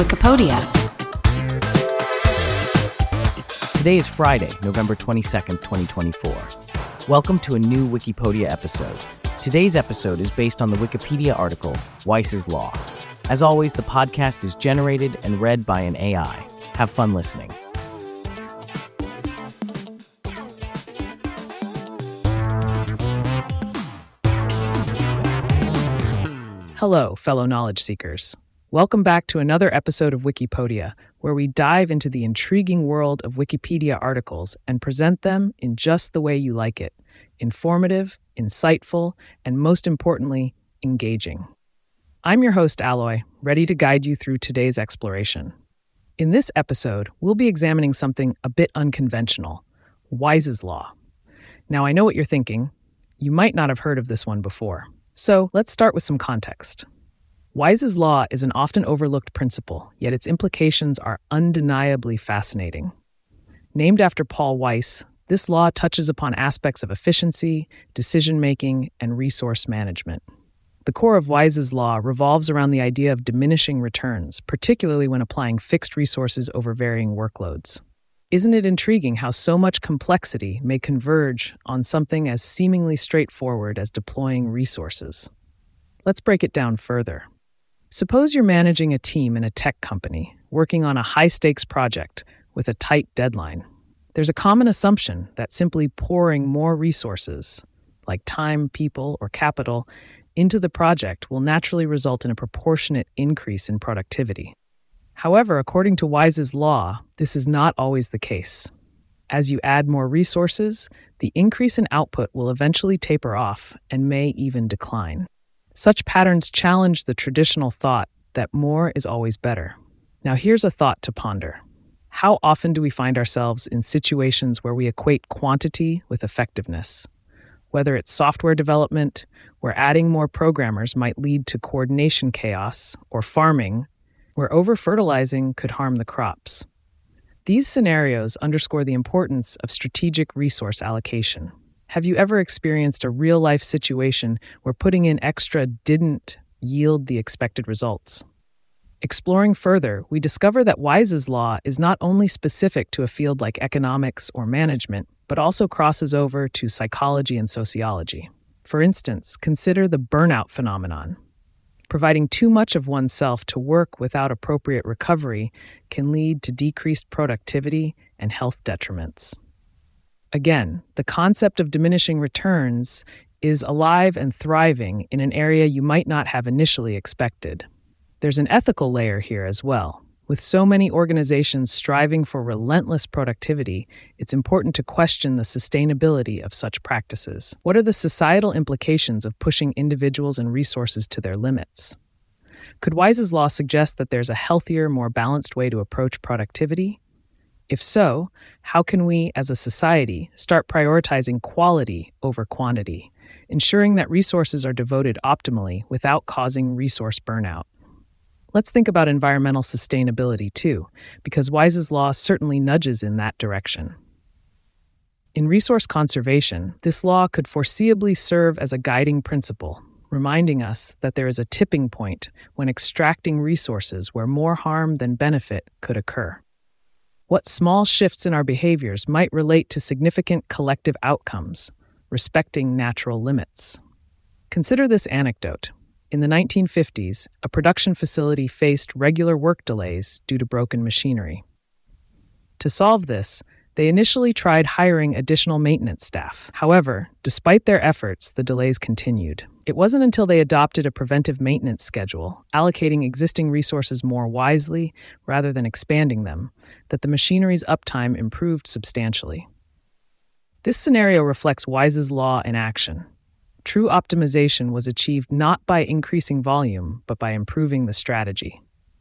Wikipedia. Today is Friday, November 22nd, 2024. Welcome to a new Wikipedia episode. Today's episode is based on the Wikipedia article, Weiss's Law. As always, the podcast is generated and read by an AI. Have fun listening. Hello, fellow knowledge seekers. Welcome back to another episode of Wikipedia, where we dive into the intriguing world of Wikipedia articles and present them in just the way you like it: informative, insightful, and most importantly, engaging. I'm your host, Alloy, ready to guide you through today's exploration. In this episode, we'll be examining something a bit unconventional: Weiss's Law. Now, I know what you're thinking. You might not have heard of this one before. So let's start with some context. Weiss's Law is an often overlooked principle, yet its implications are undeniably fascinating. Named after Paul Weiss, this law touches upon aspects of efficiency, decision-making, and resource management. The core of Weiss's Law revolves around the idea of diminishing returns, particularly when applying fixed resources over varying workloads. Isn't it intriguing how so much complexity may converge on something as seemingly straightforward as deploying resources? Let's break it down further. Suppose you're managing a team in a tech company, working on a high-stakes project with a tight deadline. There's a common assumption that simply pouring more resources, like time, people, or capital, into the project will naturally result in a proportionate increase in productivity. However, according to Weiss's Law, this is not always the case. As you add more resources, the increase in output will eventually taper off and may even decline. Such patterns challenge the traditional thought that more is always better. Now, here's a thought to ponder. How often do we find ourselves in situations where we equate quantity with effectiveness? Whether it's software development, where adding more programmers might lead to coordination chaos, or farming, where over-fertilizing could harm the crops. These scenarios underscore the importance of strategic resource allocation. Have you ever experienced a real-life situation where putting in extra didn't yield the expected results? Exploring further, we discover that Weiss's Law is not only specific to a field like economics or management, but also crosses over to psychology and sociology. For instance, consider the burnout phenomenon. Providing too much of oneself to work without appropriate recovery can lead to decreased productivity and health detriments. Again, the concept of diminishing returns is alive and thriving in an area you might not have initially expected. There's an ethical layer here as well. With so many organizations striving for relentless productivity, it's important to question the sustainability of such practices. What are the societal implications of pushing individuals and resources to their limits? Could Weiss's Law suggest that there's a healthier, more balanced way to approach productivity? If so, how can we, as a society, start prioritizing quality over quantity, ensuring that resources are devoted optimally without causing resource burnout? Let's think about environmental sustainability too, because Weiss's Law certainly nudges in that direction. In resource conservation, this law could foreseeably serve as a guiding principle, reminding us that there is a tipping point when extracting resources where more harm than benefit could occur. What small shifts in our behaviors might relate to significant collective outcomes, respecting natural limits? Consider this anecdote. In the 1950s, a production facility faced regular work delays due to broken machinery. To solve this, they initially tried hiring additional maintenance staff. However, despite their efforts, the delays continued. It wasn't until they adopted a preventive maintenance schedule, allocating existing resources more wisely rather than expanding them, that the machinery's uptime improved substantially. This scenario reflects Weiss's Law in action. True optimization was achieved not by increasing volume, but by improving the strategy.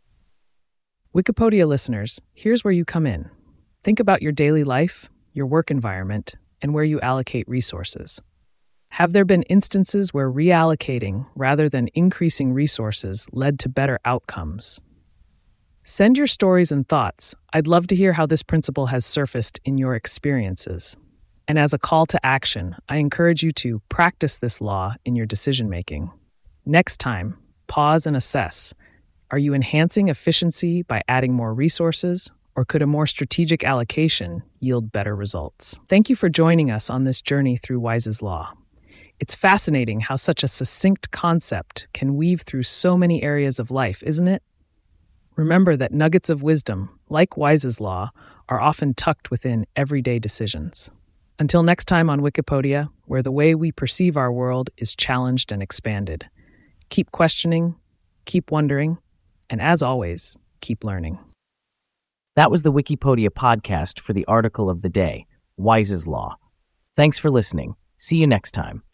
Wikipedia listeners, here's where you come in. Think about your daily life, your work environment, and where you allocate resources. Have there been instances where reallocating rather than increasing resources led to better outcomes? Send your stories and thoughts. I'd love to hear how this principle has surfaced in your experiences. And as a call to action, I encourage you to practice this law in your decision-making. Next time, pause and assess. Are you enhancing efficiency by adding more resources, or could a more strategic allocation yield better results? Thank you for joining us on this journey through Wise's Law. It's fascinating how such a succinct concept can weave through so many areas of life, isn't it? Remember that nuggets of wisdom, like Wise's Law, are often tucked within everyday decisions. Until next time on Wikipedia, where the way we perceive our world is challenged and expanded. Keep questioning, keep wondering, and as always, keep learning. That was the Wikipedia podcast for the article of the day, Wise's Law. Thanks for listening. See you next time.